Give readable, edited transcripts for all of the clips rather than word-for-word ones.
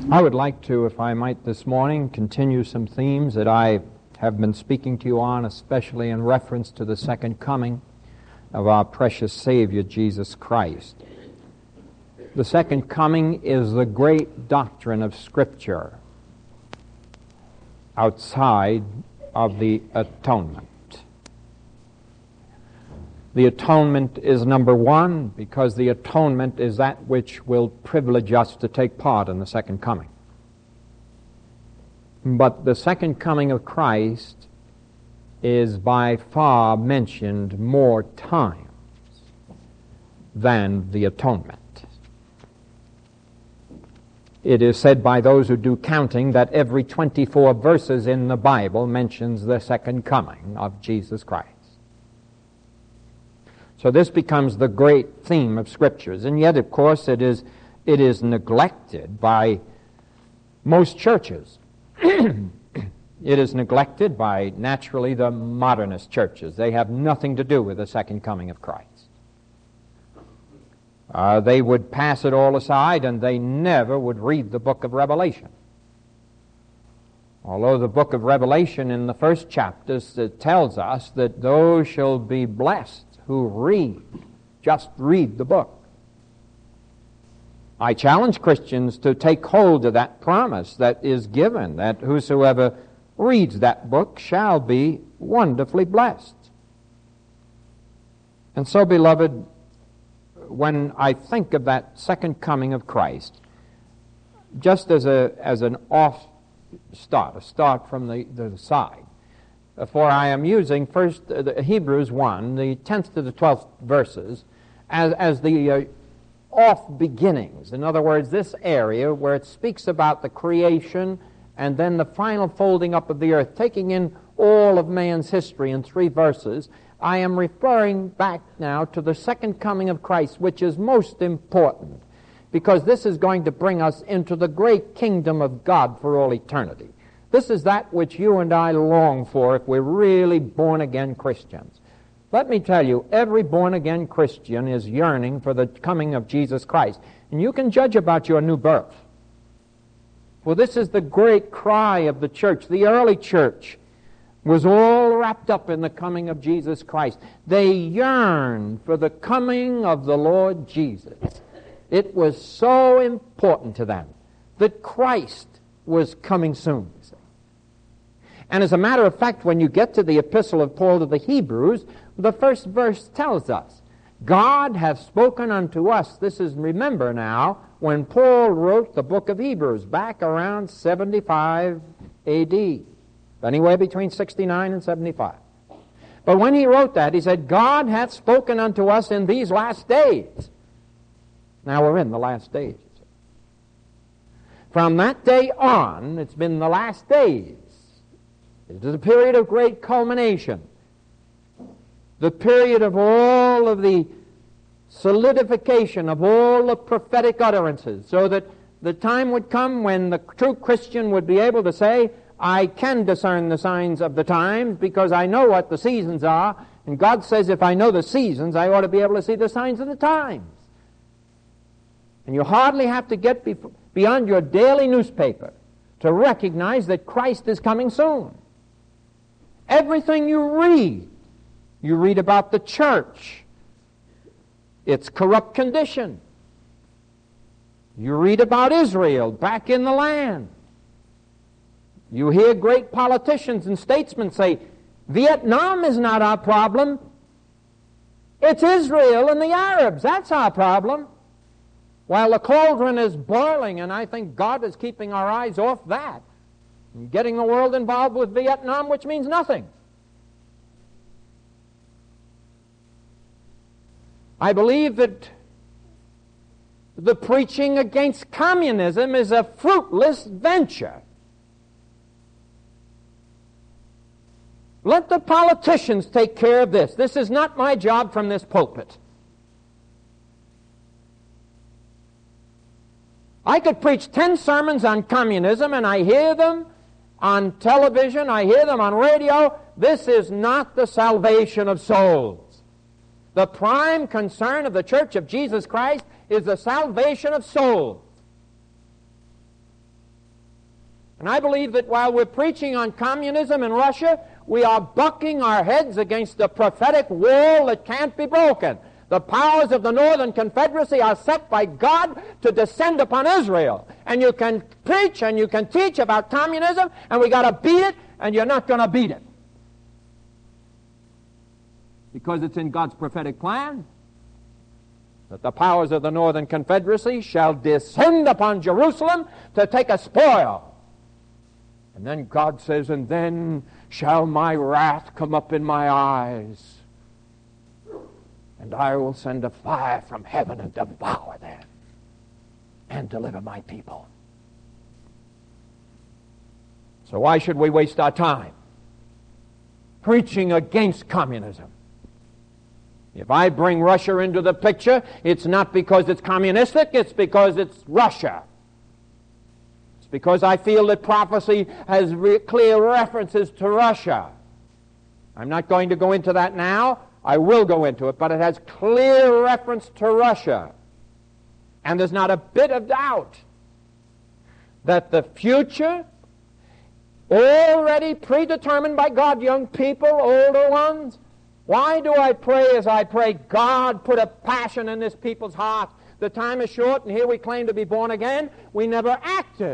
I would like to, if I might this morning, continue some themes that I have been speaking to you on, especially in reference to the second coming of our precious Savior, Jesus Christ. The second coming is the great doctrine of Scripture outside of the atonement. The atonement is number one because the atonement is that which will privilege us to take part in the second coming. But the second coming of Christ is by far mentioned more times than the atonement. It is said by those who do counting that every 24 verses in the Bible mentions the second coming of Jesus Christ. So this becomes the great theme of Scriptures. And yet, of course, it is neglected by most churches. It is neglected by, naturally, the modernist churches. They have nothing to do with the second coming of Christ. They would pass it all aside, and they never would read the book of Revelation. Although the book of Revelation in the first chapters tells us that those shall be blessed who just read the book. I challenge Christians to take hold of that promise that is given, that whosoever reads that book shall be wonderfully blessed. And so, beloved, when I think of that second coming of Christ, just as an a start from the side, for I am using first Hebrews 1, the 10th to the 12th verses, as the off beginnings. In other words, this area where it speaks about the creation and then the final folding up of the earth, taking in all of man's history in 3 verses, I am referring back now to the second coming of Christ, which is most important, because this is going to bring us into the great kingdom of God for all eternity. This is that which you and I long for if we're really born-again Christians. Let me tell you, every born-again Christian is yearning for the coming of Jesus Christ. And you can judge about your new birth. For this is the great cry of the church. The early church was all wrapped up in the coming of Jesus Christ. They yearned for the coming of the Lord Jesus. It was so important to them that Christ was coming soon. And as a matter of fact, when you get to the epistle of Paul to the Hebrews, the first verse tells us, God hath spoken unto us. This is, remember now, when Paul wrote the book of Hebrews, back around 75 A.D., anywhere between 69 and 75. But when he wrote that, he said, God hath spoken unto us in these last days. Now we're in the last days. From that day on, it's been the last days. It is a period of great culmination. The period of all of the solidification of all the prophetic utterances, so that the time would come when the true Christian would be able to say, I can discern the signs of the times because I know what the seasons are, and God says if I know the seasons, I ought to be able to see the signs of the times. And you hardly have to get beyond your daily newspaper to recognize that Christ is coming soon. Everything you read about the church, its corrupt condition. You read about Israel back in the land. You hear great politicians and statesmen say, Vietnam is not our problem. It's Israel and the Arabs. That's our problem. While the cauldron is boiling, and I think God is keeping our eyes off that, and getting the world involved with Vietnam, which means nothing. I believe that the preaching against communism is a fruitless venture. Let the politicians take care of this. This is not my job from this pulpit. I could preach 10 sermons on communism, and I hear them on television, I hear them on radio. This is not the salvation of souls. The prime concern of the Church of Jesus Christ is the salvation of souls. And I believe that while we're preaching on communism in Russia, we are bucking our heads against the prophetic wall that can't be broken. The powers of the Northern Confederacy are set by God to descend upon Israel. And you can preach and you can teach about communism, and we got to beat it, and you're not going to beat it. Because it's in God's prophetic plan that the powers of the Northern Confederacy shall descend upon Jerusalem to take a spoil. And then God says, and then shall my wrath come up in my eyes, and I will send a fire from heaven and devour them and deliver my people. So why should we waste our time preaching against communism? If I bring Russia into the picture, it's not because it's communistic, it's because it's Russia. It's because I feel that prophecy has clear references to Russia. I'm not going to go into that now. I will go into it, but it has clear reference to Russia. And there's not a bit of doubt that the future, already predetermined by God, young people, older ones. Why do I pray as I pray? God put a passion in this people's heart. The time is short, and here we claim to be born again. We never acted.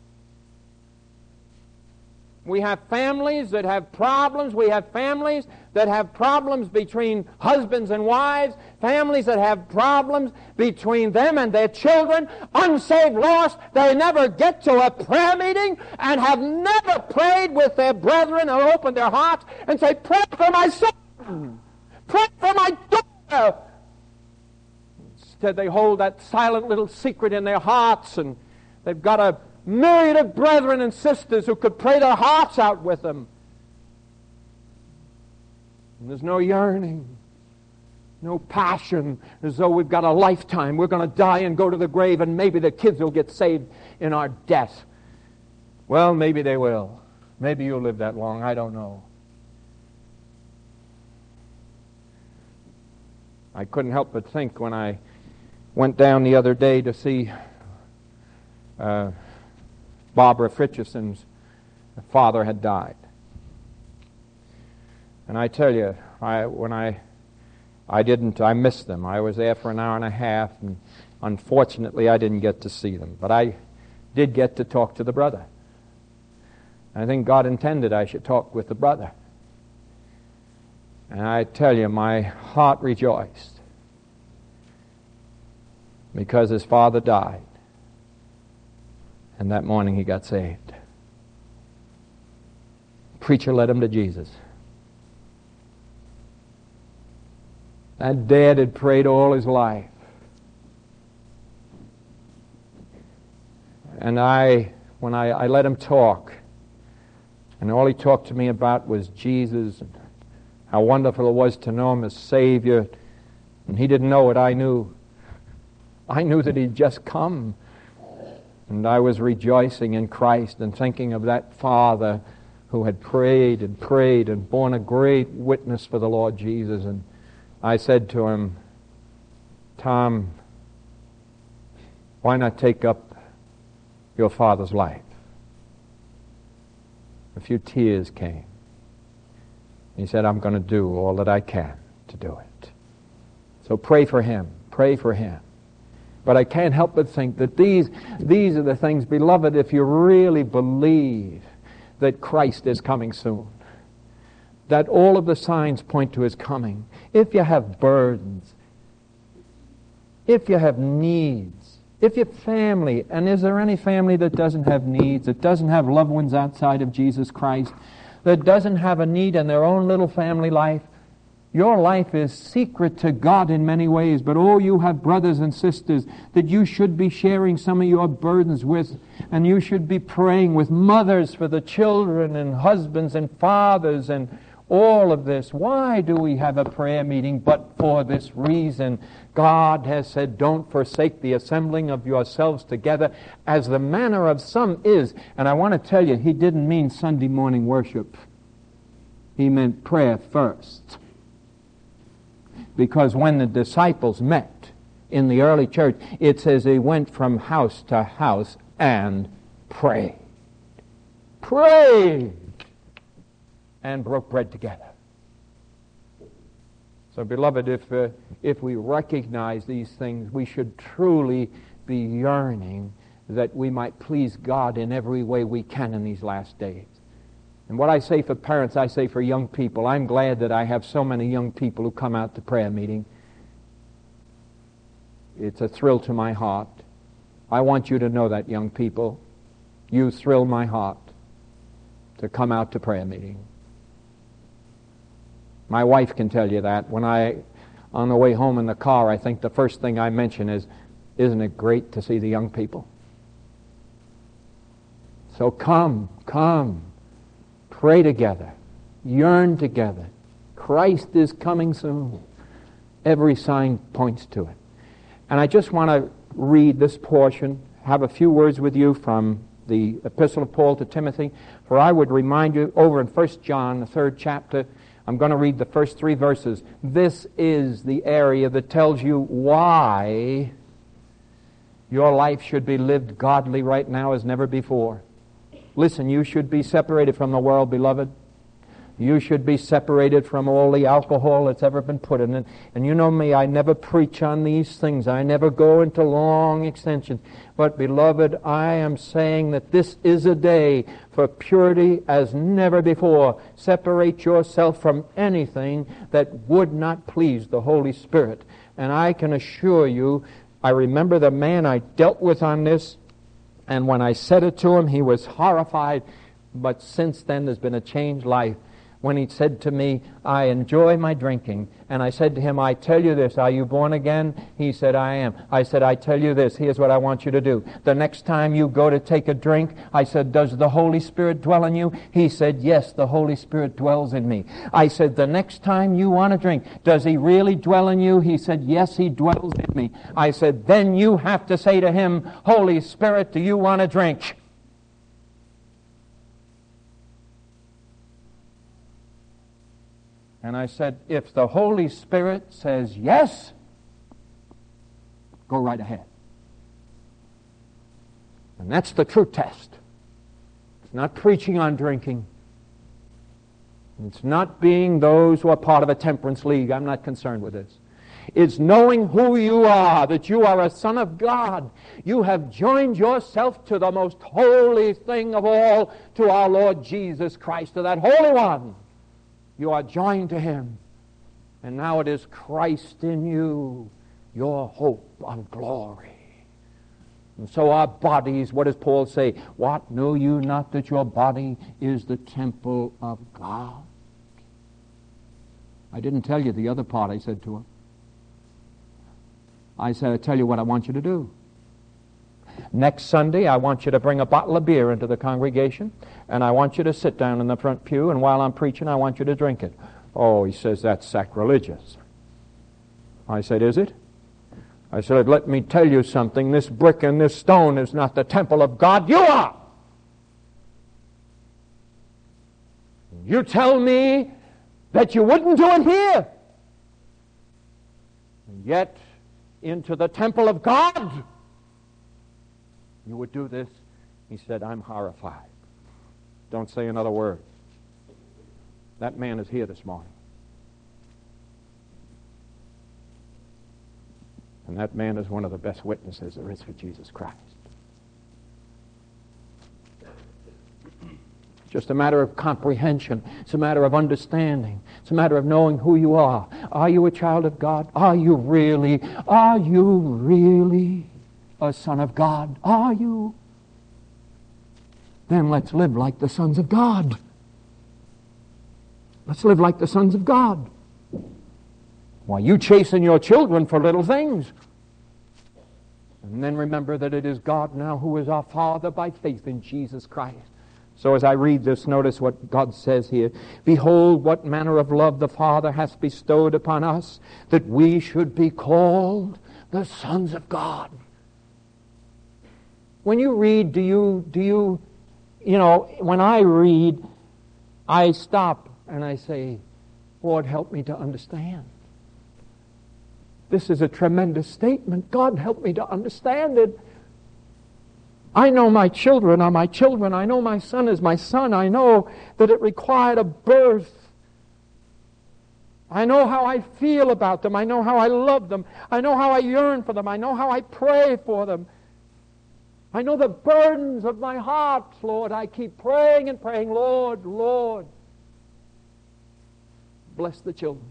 We have families that have problems. We have families that have problems between husbands and wives. Families that have problems between them and their children. Unsaved, lost. They never get to a prayer meeting and have never prayed with their brethren or opened their hearts and say, pray for my son. Pray for my daughter. Instead, they hold that silent little secret in their hearts, and they've got a myriad of brethren and sisters who could pray their hearts out with them. And there's no yearning, no passion, as though we've got a lifetime. We're going to die and go to the grave, and maybe the kids will get saved in our death. Well, maybe they will. Maybe you'll live that long. I don't know. I couldn't help but think when I went down the other day to see Barbara Fritcheson's father had died. And I tell you, I missed them. I was there for an hour and a half, and unfortunately I didn't get to see them. But I did get to talk to the brother. I think God intended I should talk with the brother. And I tell you, my heart rejoiced because his father died. And that morning he got saved. Preacher led him to Jesus. That dad had prayed all his life. And when I let him talk, and all he talked to me about was Jesus and how wonderful it was to know him as Savior. And he didn't know what I knew. I knew that he'd just come. And I was rejoicing in Christ and thinking of that father who had prayed and borne a great witness for the Lord Jesus. And I said to him, Tom, why not take up your father's life? A few tears came. He said, I'm going to do all that I can to do it. So pray for him. Pray for him. But I can't help but think that these are the things, beloved, if you really believe that Christ is coming soon, that all of the signs point to his coming. If you have burdens, if you have needs, if your family, and is there any family that doesn't have needs, that doesn't have loved ones outside of Jesus Christ, that doesn't have a need in their own little family life? Your life is secret to God in many ways, but oh, you have brothers and sisters that you should be sharing some of your burdens with, and you should be praying with mothers for the children and husbands and fathers and all of this. Why do we have a prayer meeting? But for this reason. God has said, don't forsake the assembling of yourselves together, as the manner of some is. And I want to tell you, he didn't mean Sunday morning worship. He meant prayer first. Because when the disciples met in the early church, it says they went from house to house and prayed. prayed, and broke bread together. So, beloved, if we recognize these things, we should truly be yearning that we might please God in every way we can in these last days. And what I say for parents, I say for young people. I'm glad that I have so many young people who come out to prayer meeting. It's a thrill to my heart. I want you to know that, young people. You thrill my heart to come out to prayer meeting. My wife can tell you that. When on the way home in the car, I think the first thing I mention is, isn't it great to see the young people? So come, pray together, yearn together. Christ is coming soon. Every sign points to it. And I just want to read this portion, have a few words with you from the Epistle of Paul to Timothy, for I would remind you over in 1 John, the 3rd chapter, I'm going to read the first 3 verses. This is the area that tells you why your life should be lived godly right now as never before. Listen, you should be separated from the world, beloved. You should be separated from all the alcohol that's ever been put in it. And you know me, I never preach on these things. I never go into long extensions. But beloved, I am saying that this is a day for purity as never before. Separate yourself from anything that would not please the Holy Spirit. And I can assure you, I remember the man I dealt with on this, and when I said it to him, he was horrified. But since then, there's been a changed life. When he said to me, I enjoy my drinking. And I said to him, I tell you this, are you born again? He said, I am. I said, I tell you this, here's what I want you to do. The next time you go to take a drink, I said, does the Holy Spirit dwell in you? He said, yes, the Holy Spirit dwells in me. I said, the next time you want to drink, does He really dwell in you? He said, yes, He dwells in me. I said, then you have to say to Him, Holy Spirit, do you want to drink? And I said, if the Holy Spirit says yes, go right ahead. And that's the true test. It's not preaching on drinking. It's not being those who are part of a temperance league. I'm not concerned with this. It's knowing who you are, that you are a son of God. You have joined yourself to the most holy thing of all, to our Lord Jesus Christ, to that Holy One. You are joined to Him. And now it is Christ in you, your hope of glory. And so our bodies, what does Paul say? What, know you not that your body is the temple of God? I didn't tell you the other part I said to him. I said, I tell you what I want you to do. Next Sunday, I want you to bring a bottle of beer into the congregation, and I want you to sit down in the front pew, and while I'm preaching, I want you to drink it. Oh, he says, that's sacrilegious. I said, is it? I said, let me tell you something. This brick and this stone is not the temple of God. You are! You tell me that you wouldn't do it here. And yet, into the temple of God, you would do this. He said, I'm horrified. Don't say another word. That man is here this morning. And that man is one of the best witnesses there is for Jesus Christ. It's just a matter of comprehension. It's a matter of understanding. It's a matter of knowing who you are. Are you a child of God? Are you really a son of God? Are you? Then let's live like the sons of God. Let's live like the sons of God. Why, you chasing your children for little things. And then remember that it is God now who is our Father by faith in Jesus Christ. So as I read this, notice what God says here. Behold, what manner of love the Father hath bestowed upon us, that we should be called the sons of God. When you read, when I read, I stop and I say, Lord, help me to understand. This is a tremendous statement. God, help me to understand it. I know my children are my children. I know my son is my son. I know that it required a birth. I know how I feel about them. I know how I love them. I know how I yearn for them. I know how I pray for them. I know the burdens of my heart, Lord. I keep praying and praying, Lord, Lord, bless the children.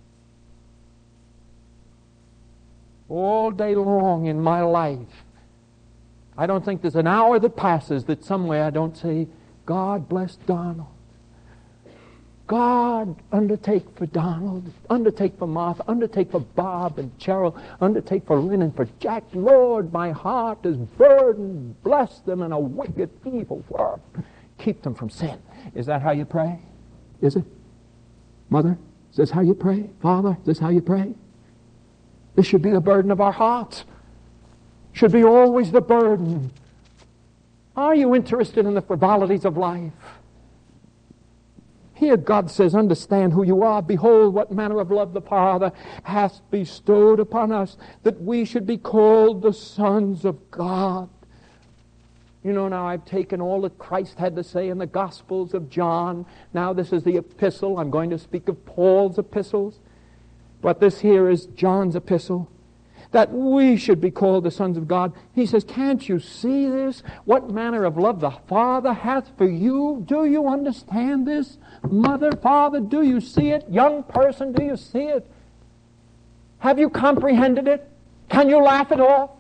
All day long in my life, I don't think there's an hour that passes that somewhere I don't say, God bless Donald. God, undertake for Donald, undertake for Martha, undertake for Bob and Cheryl, undertake for Lynn and for Jack. Lord, my heart is burdened. Bless them in a wicked, evil world. Keep them from sin. Is that how you pray? Is it? Mother, is this how you pray? Father, is this how you pray? This should be the burden of our hearts. Should be always the burden. Are you interested in the frivolities of life? Here God says, understand who you are. Behold, what manner of love the Father hath bestowed upon us, that we should be called the sons of God. You know, now I've taken all that Christ had to say in the Gospels of John. Now this is the epistle. I'm going to speak of Paul's epistles. But this here is John's epistle. That we should be called the sons of God. He says, can't you see this? What manner of love the Father hath for you? Do you understand this? Mother, father, do you see it? Young person, do you see it? Have you comprehended it? Can you laugh it off?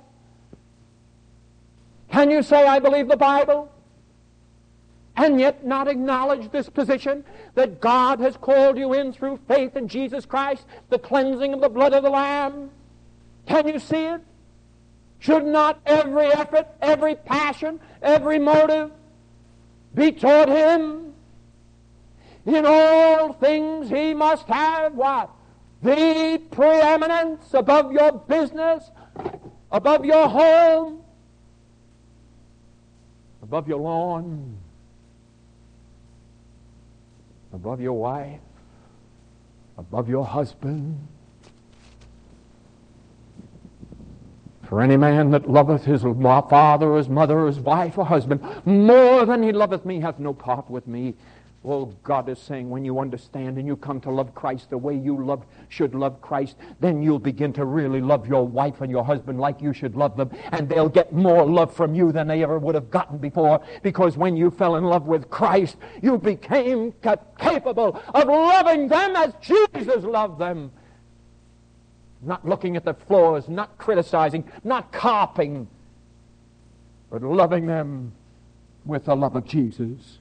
Can you say, I believe the Bible? And yet not acknowledge this position that God has called you in through faith in Jesus Christ, the cleansing of the blood of the Lamb? Can you see it? Should not every effort, every passion, every motive be toward Him? In all things He must have what? The preeminence above your business, above your home, above your lawn, above your wife, above your husband. For any man that loveth his father or his mother or his wife or husband more than he loveth me hath no part with me. Well, God is saying, when you understand and you come to love Christ the way you should love Christ, then you'll begin to really love your wife and your husband like you should love them, and they'll get more love from you than they ever would have gotten before, because when you fell in love with Christ, you became capable of loving them as Jesus loved them. Not looking at the flaws, not criticizing, not copying, but loving them with the love of Jesus.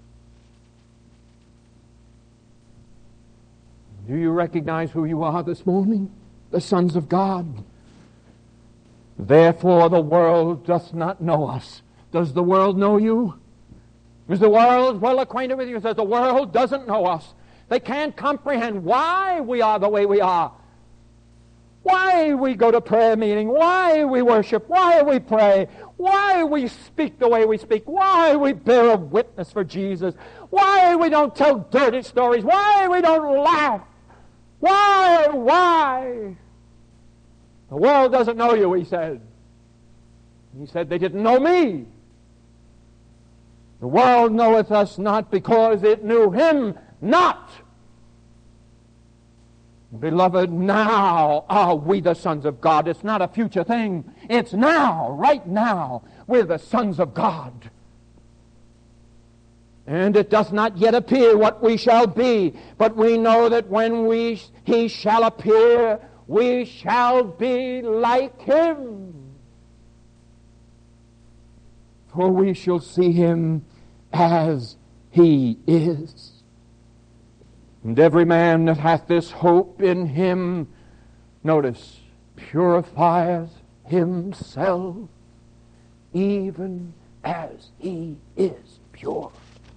Do you recognize who you are this morning? The sons of God. Therefore the world doth not know us. Does the world know you? Is the world well acquainted with you? It says the world doesn't know us. They can't comprehend why we are the way we are. Why we go to prayer meeting, why we worship, why we pray, why we speak the way we speak, why we bear a witness for Jesus, why we don't tell dirty stories, why we don't laugh, why? The world doesn't know you, he said. He said they didn't know me. The world knoweth us not because it knew him not. Beloved, now are we the sons of God. It's not a future thing. It's now, right now. We're the sons of God. And it does not yet appear what we shall be, but we know that when he shall appear, we shall be like him. For we shall see him as he is. And every man that hath this hope in him, notice, purifieth himself even as he is pure.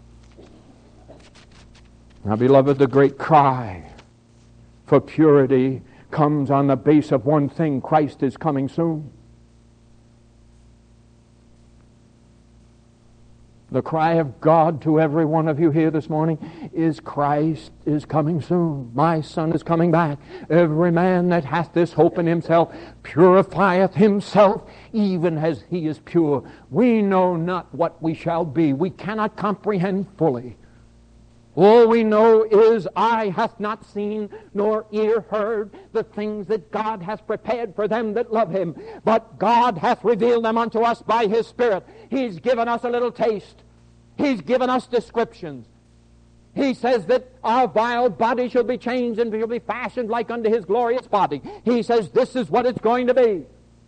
Now, beloved, the great cry for purity comes on the base of one thing: Christ is coming soon. The cry of God to every one of you here this morning is, Christ is coming soon. My Son is coming back. Every man that hath this hope in himself purifieth himself even as he is pure. We know not what we shall be. We cannot comprehend fully. All we know is, eye hath not seen, nor ear heard the things that God hath prepared for them that love Him. But God hath revealed them unto us by His Spirit. He's given us a little taste. He's given us descriptions. He says that our vile body shall be changed and shall be fashioned like unto His glorious body. He says this is what it's going to be.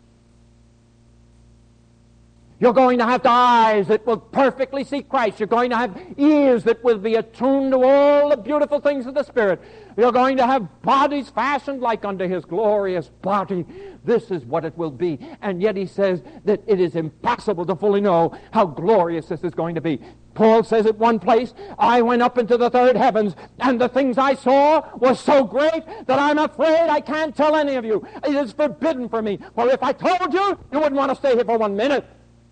You're going to have eyes that will perfectly see Christ. You're going to have ears that will be attuned to all the beautiful things of the Spirit. You're going to have bodies fashioned like unto His glorious body. This is what it will be. And yet He says that it is impossible to fully know how glorious this is going to be. Paul says at one place, I went up into the third heavens, and the things I saw were so great that I'm afraid I can't tell any of you. It is forbidden for me. For if I told you, you wouldn't want to stay here for 1 minute.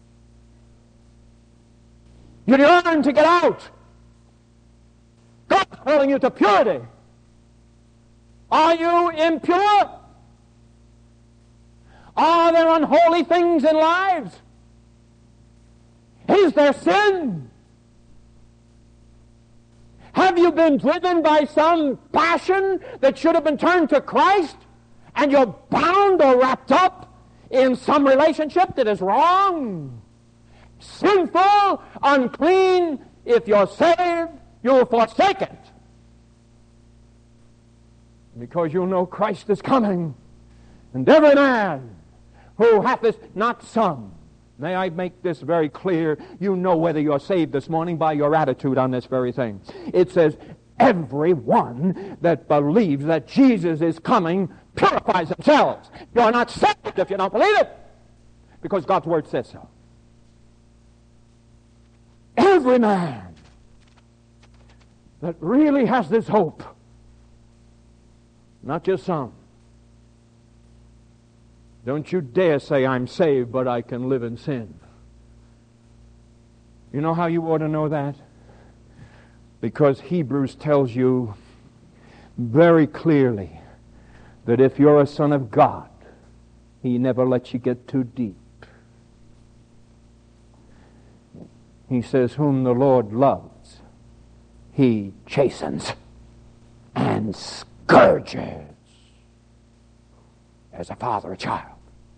You'd yearn to get out. God's calling you to purity. Are you impure? Are there unholy things in lives? Is there sin? Have you been driven by some passion that should have been turned to Christ, and you're bound or wrapped up in some relationship that is wrong? Sinful, unclean. If you're saved, you'll forsake it. Because you know Christ is coming. And every man who hath this, not some. May I make this very clear? You know whether you're saved this morning by your attitude on this very thing. It says, everyone that believes that Jesus is coming purifies themselves. You're not saved if you don't believe it. Because God's Word says so. Every man that really has this hope, not just some. Don't you dare say, I'm saved, but I can live in sin. You know how you ought to know that? Because Hebrews tells you very clearly that if you're a son of God, He never lets you get too deep. He says, whom the Lord loves, He chastens and scourges as a father a child.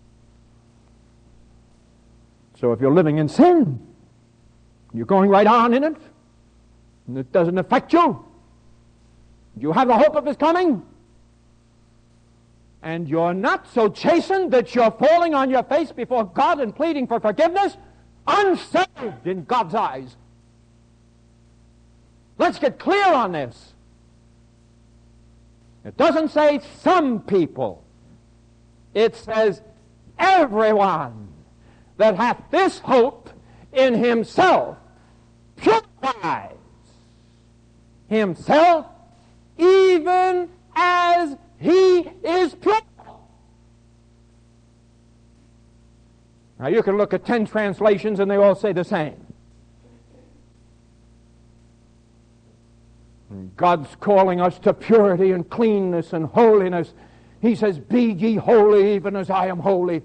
So if you're living in sin, you're going right on in it, and it doesn't affect you, you have the hope of His coming, and you're not so chastened that you're falling on your face before God and pleading for forgiveness, unsaved in God's eyes. Let's get clear on this. It doesn't say some people. It says everyone that hath this hope in himself purifies himself even as he is pure. Now you can look at 10 translations and they all say the same. God's calling us to purity and cleanness and holiness. He says, be ye holy even as I am holy.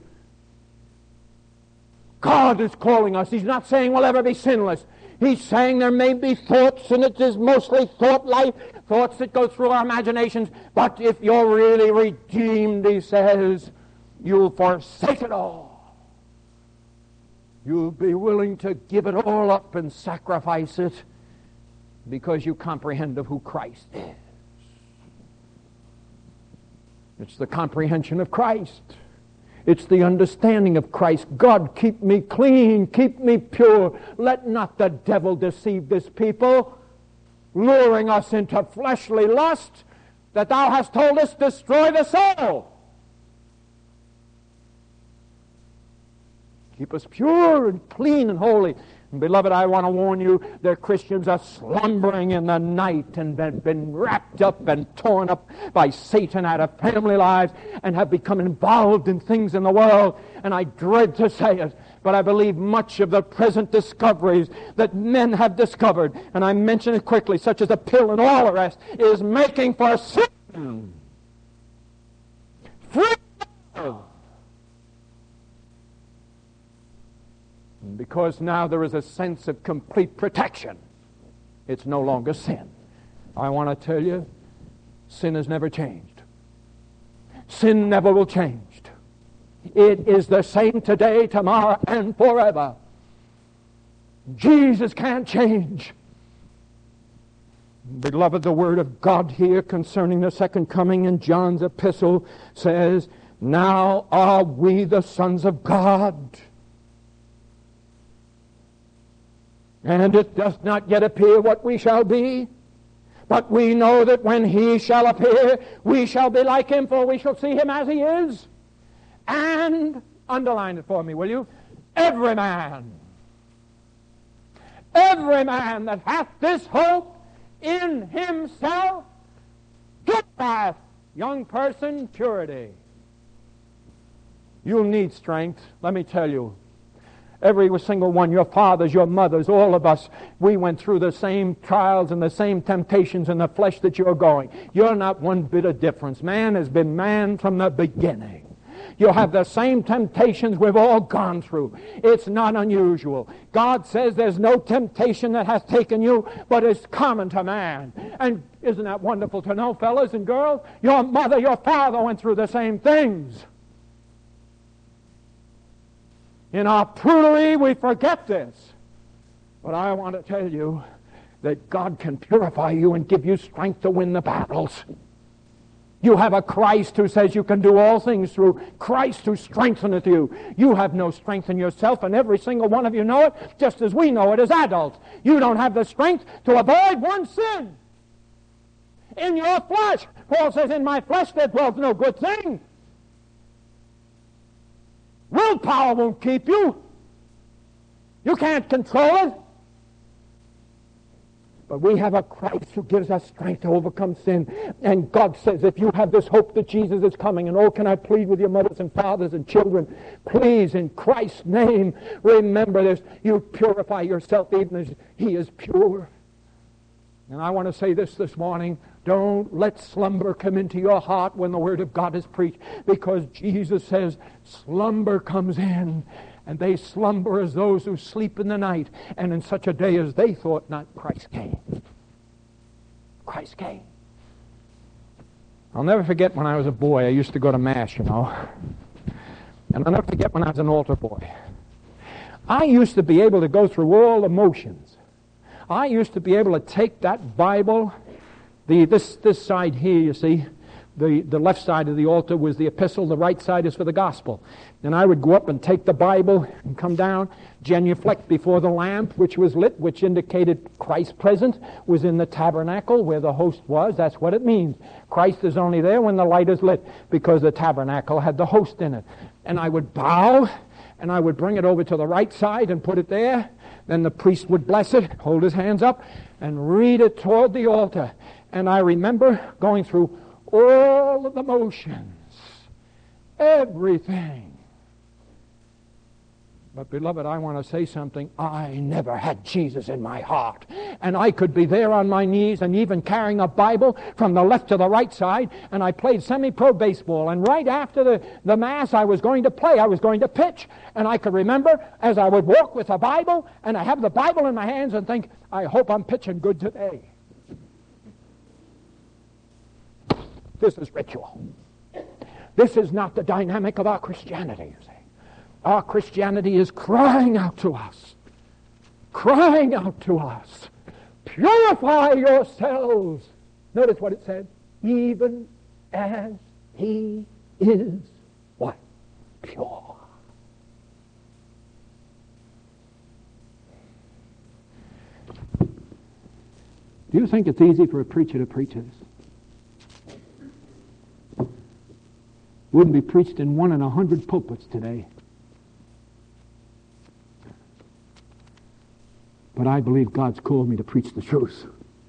God is calling us. He's not saying we'll ever be sinless. He's saying there may be thoughts, and it is mostly thought life, thoughts that go through our imaginations. But if you're really redeemed, He says, you'll forsake it all. You'll be willing to give it all up and sacrifice it because you comprehend of who Christ is. It's the comprehension of Christ. It's the understanding of Christ. God, keep me clean, keep me pure. Let not the devil deceive this people, luring us into fleshly lust that Thou hast told us destroy the soul. Keep us pure and clean and holy. And beloved, I want to warn you that Christians are slumbering in the night and have been wrapped up and torn up by Satan out of family lives and have become involved in things in the world. And I dread to say it, but I believe much of the present discoveries that men have discovered, and I mention it quickly, such as the pill and all the rest, is making for sin. Free love. Because now there is a sense of complete protection, it's no longer sin. I want to tell you, sin has never changed. Sin never will change. It is the same today, tomorrow, and forever. Jesus can't change. Beloved, the Word of God here concerning the second coming in John's epistle says, now are we the sons of God. And it does not yet appear what we shall be. But we know that when He shall appear, we shall be like Him, for we shall see Him as He is. And, underline it for me, will you? Every man that hath this hope in himself keepeth, young person, purity. You'll need strength, let me tell you. Every single one, your fathers, your mothers, all of us, we went through the same trials and the same temptations in the flesh that you're going. You're not one bit of difference. Man has been man from the beginning. You'll have the same temptations we've all gone through. It's not unusual. God says there's no temptation that has taken you, but it's common to man. And isn't that wonderful to know, fellas and girls? Your mother, your father went through the same things. In our prudery, we forget this. But I want to tell you that God can purify you and give you strength to win the battles. You have a Christ who says you can do all things through Christ who strengtheneth you. You have no strength in yourself, and every single one of you know it, just as we know it as adults. You don't have the strength to avoid one sin. In your flesh, Paul says, in my flesh there dwells no good thing. Willpower won't keep you. You can't control it. But we have a Christ who gives us strength to overcome sin. And God says, if you have this hope that Jesus is coming, and oh, can I plead with your mothers and fathers and children, please, in Christ's name, remember this. You purify yourself even as He is pure. And I want to say this morning, don't let slumber come into your heart when the Word of God is preached, because Jesus says slumber comes in, and they slumber as those who sleep in the night, and in such a day as they thought not, Christ came. Christ came. I'll never forget when I was a boy, I used to go to Mass, you know, and I'll never forget when I was an altar boy. I used to be able to go through all the motions. I used to be able to take that Bible, this side here, you see, the left side of the altar was the epistle, the right side is for the gospel. And I would go up and take the Bible and come down, genuflect before the lamp, which was lit, which indicated Christ's presence was in the tabernacle where the host was. That's what it means. Christ is only there when the light is lit, because the tabernacle had the host in it. And I would bow, and I would bring it over to the right side and put it there. Then the priest would bless it, hold his hands up, and read it toward the altar. And I remember going through all of the motions, everything. But beloved, I want to say something. I never had Jesus in my heart. And I could be there on my knees and even carrying a Bible from the left to the right side. And I played semi-pro baseball. And right after the Mass, I was going to play. I was going to pitch. And I could remember as I would walk with a Bible, and I have the Bible in my hands and think, I hope I'm pitching good today. This is ritual. This is not the dynamic of our Christianity, you see. Our Christianity is crying out to us. Crying out to us. Purify yourselves. Notice what it said. Even as He is what? Pure. Do you think it's easy for a preacher to preach this? Wouldn't be preached in 1 in 100 pulpits today. But I believe God's called me to preach the truth.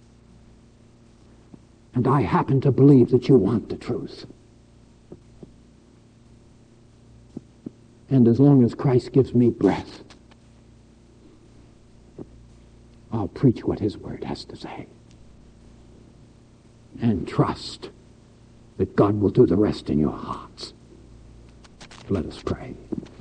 And I happen to believe that you want the truth. And as long as Christ gives me breath, I'll preach what his word has to say. And trust that God will do the rest in your hearts. Let us pray.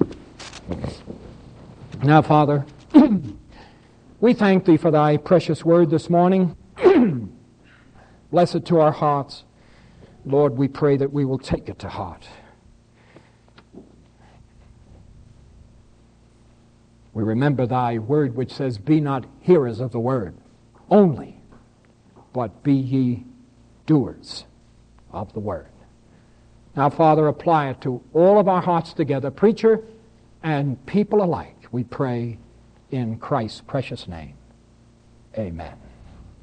Now, Father, we thank thee for thy precious word this morning. Bless it to our hearts. Lord, we pray that we will take it to heart. We remember thy word which says, be not hearers of the word only, but be ye doers of the word. Now, Father, apply it to all of our hearts together, preacher and people alike, we pray in Christ's precious name. Amen.